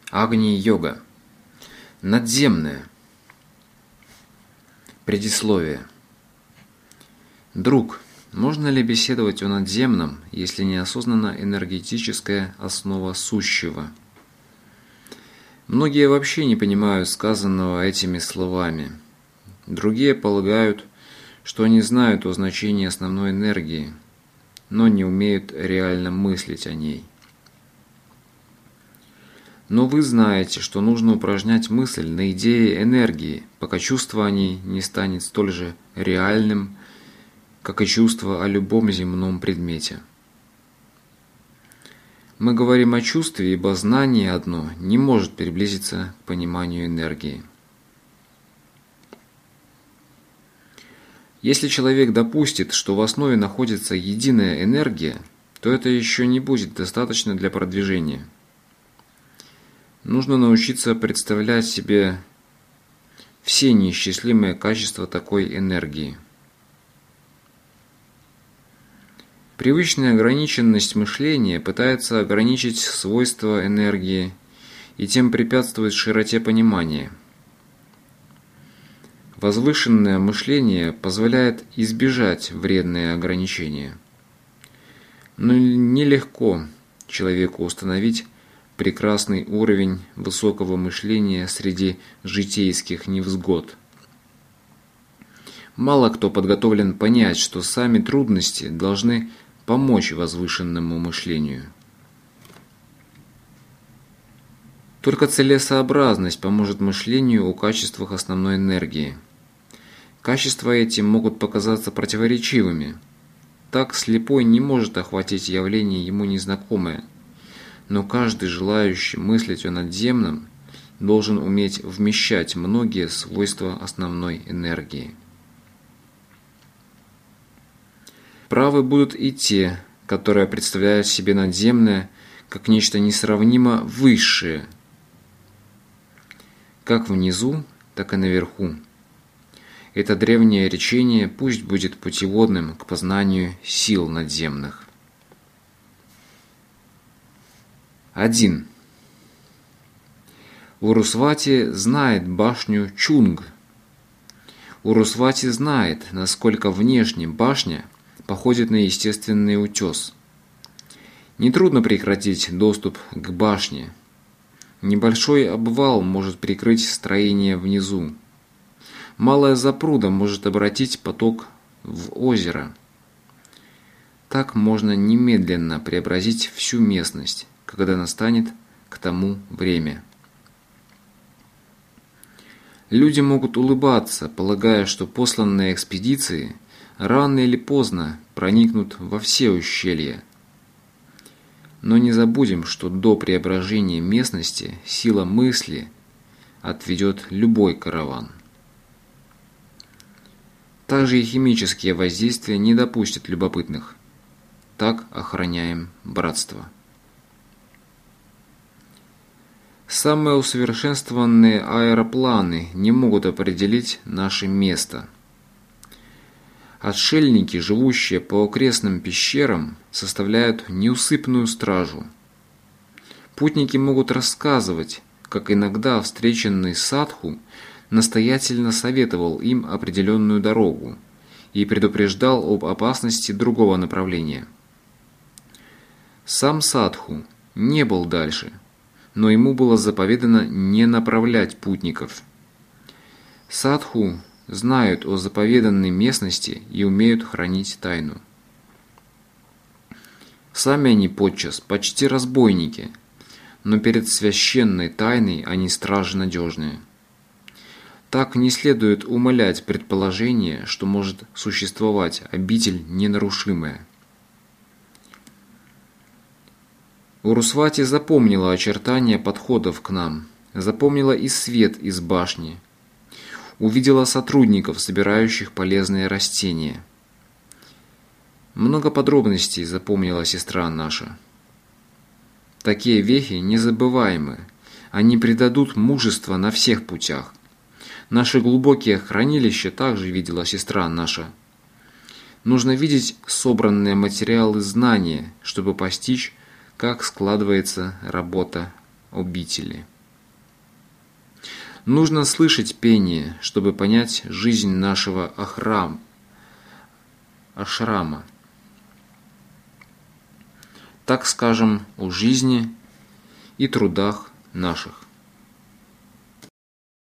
Агни-йога. Надземное. Предисловие. Друг, можно ли беседовать о надземном, если неосознанна энергетическая основа сущего? Многие вообще не понимают сказанного этими словами. Другие полагают, что они знают о значении основной энергии, но не умеют реально мыслить о ней. Но вы знаете, что нужно упражнять мысль на идее энергии, пока чувство о ней не станет столь же реальным, как и чувство о любом земном предмете. Мы говорим о чувстве, ибо знание одно не может приблизиться к пониманию энергии. Если человек допустит, что в основе находится единая энергия, то это еще не будет достаточно для продвижения. Нужно научиться представлять себе все неисчислимые качества такой энергии. Привычная ограниченность мышления пытается ограничить свойства энергии и тем препятствует широте понимания. Возвышенное мышление позволяет избежать вредные ограничения. Но нелегко человеку установить прекрасный уровень высокого мышления среди житейских невзгод. Мало кто подготовлен понять, что сами трудности должны помочь возвышенному мышлению. Только целесообразность поможет мышлению о качествах основной энергии. Качества эти могут показаться противоречивыми. Так слепой не может охватить явление ему незнакомое, но каждый желающий мыслить о надземном должен уметь вмещать многие свойства основной энергии. Правы будут и те, которые представляют себе надземное как нечто несравнимо высшее, как внизу, так и наверху. Это древнее речение пусть будет путеводным к познанию сил надземных. 1. Урусвати знает башню Чунг. Урусвати знает, насколько внешне башня походит на естественный утес. Нетрудно прекратить доступ к башне. Небольшой обвал может прикрыть строение внизу. Малая запруда может обратить поток в озеро. Так можно немедленно преобразить всю местность, когда настанет к тому время. Люди могут улыбаться, полагая, что посланные экспедиции рано или поздно проникнут во все ущелья. Но не забудем, что до преображения местности сила мысли отведет любой караван. Также и химические воздействия не допустят любопытных. Так охраняем братство. Самые усовершенствованные аэропланы не могут определить наше место. Отшельники, живущие по окрестным пещерам, составляют неусыпную стражу. Путники могут рассказывать, как иногда встреченный садху настоятельно советовал им определенную дорогу и предупреждал об опасности другого направления. Сам садху не был дальше, но ему было заповедано не направлять путников. Садху знают о заповеданной местности и умеют хранить тайну. Сами они подчас почти разбойники, но перед священной тайной они стражи надежные. Так не следует умалять предположение, что может существовать обитель ненарушимая. Урусвати запомнила очертания подходов к нам, запомнила и свет из башни, увидела сотрудников, собирающих полезные растения. Много подробностей запомнила сестра наша. Такие вехи незабываемы, они придадут мужества на всех путях. Наши глубокие хранилища также видела сестра наша. Нужно видеть собранные материалы знания, чтобы постичь, как складывается работа обители. Нужно слышать пение, чтобы понять жизнь нашего ашрама. Так скажем, о жизни и трудах наших.